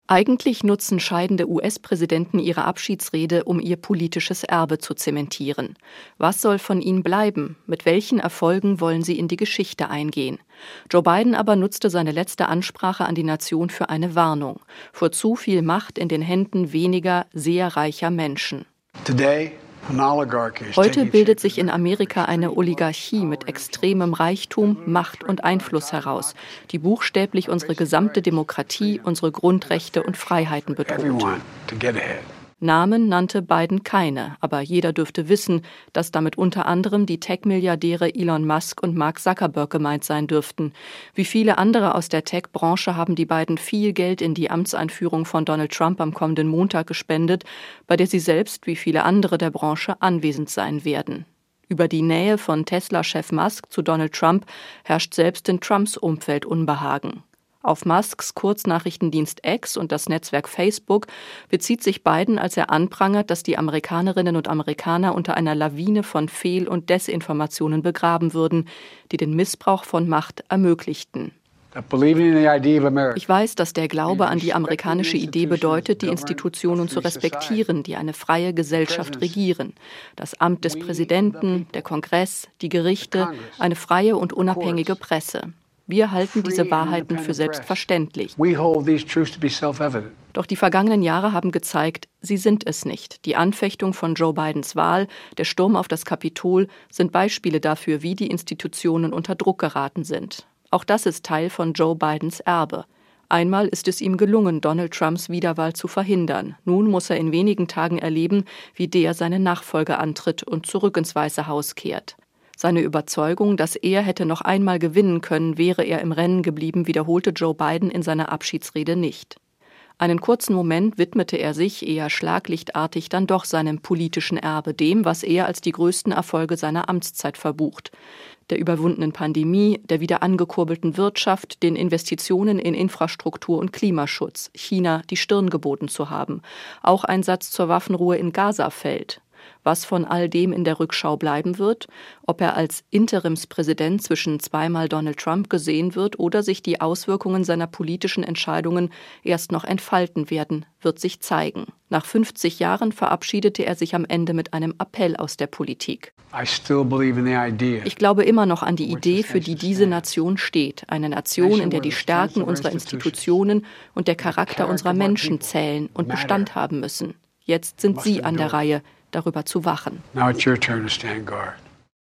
Eigentlich nutzen scheidende US-Präsidenten ihre Abschiedsrede, um ihr politisches Erbe zu zementieren. Was soll von ihnen bleiben? Mit welchen Erfolgen wollen sie in die Geschichte eingehen? Joe Biden aber nutzte seine letzte Ansprache an die Nation für eine Warnung vor zu viel Macht in den Händen weniger, sehr reicher Menschen. Heute bildet sich in Amerika eine Oligarchie mit extremem Reichtum, Macht und Einfluss heraus, die buchstäblich unsere gesamte Demokratie, unsere Grundrechte und Freiheiten bedroht. Namen nannte Biden keine, aber jeder dürfte wissen, dass damit unter anderem die Tech-Milliardäre Elon Musk und Mark Zuckerberg gemeint sein dürften. Wie viele andere aus der Tech-Branche haben die beiden viel Geld in die Amtseinführung von Donald Trump am kommenden Montag gespendet, bei der sie selbst, wie viele andere der Branche, anwesend sein werden. Über die Nähe von Tesla-Chef Musk zu Donald Trump herrscht selbst in Trumps Umfeld Unbehagen. Auf Musks Kurznachrichtendienst X und das Netzwerk Facebook bezieht sich Biden, als er anprangert, dass die Amerikanerinnen und Amerikaner unter einer Lawine von Fehl- und Desinformationen begraben würden, die den Missbrauch von Macht ermöglichten. Ich weiß, dass der Glaube an die amerikanische Idee bedeutet, die Institutionen zu respektieren, die eine freie Gesellschaft regieren. Das Amt des Präsidenten, der Kongress, die Gerichte, eine freie und unabhängige Presse. Wir halten diese Wahrheiten für selbstverständlich. Doch die vergangenen Jahre haben gezeigt, sie sind es nicht. Die Anfechtung von Joe Bidens Wahl, der Sturm auf das Kapitol sind Beispiele dafür, wie die Institutionen unter Druck geraten sind. Auch das ist Teil von Joe Bidens Erbe. Einmal ist es ihm gelungen, Donald Trumps Wiederwahl zu verhindern. Nun muss er in wenigen Tagen erleben, wie der seine Nachfolge antritt und zurück ins Weiße Haus kehrt. Seine Überzeugung, dass er hätte noch einmal gewinnen können, wäre er im Rennen geblieben, wiederholte Joe Biden in seiner Abschiedsrede nicht. Einen kurzen Moment widmete er sich, eher schlaglichtartig, dann doch seinem politischen Erbe, dem, was er als die größten Erfolge seiner Amtszeit verbucht. Der überwundenen Pandemie, der wieder angekurbelten Wirtschaft, den Investitionen in Infrastruktur und Klimaschutz, China die Stirn geboten zu haben. Auch ein Satz zur Waffenruhe in Gaza fällt. Was von all dem in der Rückschau bleiben wird, ob er als Interimspräsident zwischen zweimal Donald Trump gesehen wird oder sich die Auswirkungen seiner politischen Entscheidungen erst noch entfalten werden, wird sich zeigen. Nach 50 Jahren verabschiedete er sich am Ende mit einem Appell aus der Politik. Ich glaube immer noch an die Idee, für die diese Nation steht. Eine Nation, in der die Stärken unserer Institutionen und der Charakter unserer Menschen zählen und Bestand haben müssen. Jetzt sind Sie an der Reihe, darüber zu wachen. Now it's your turn to stand guard.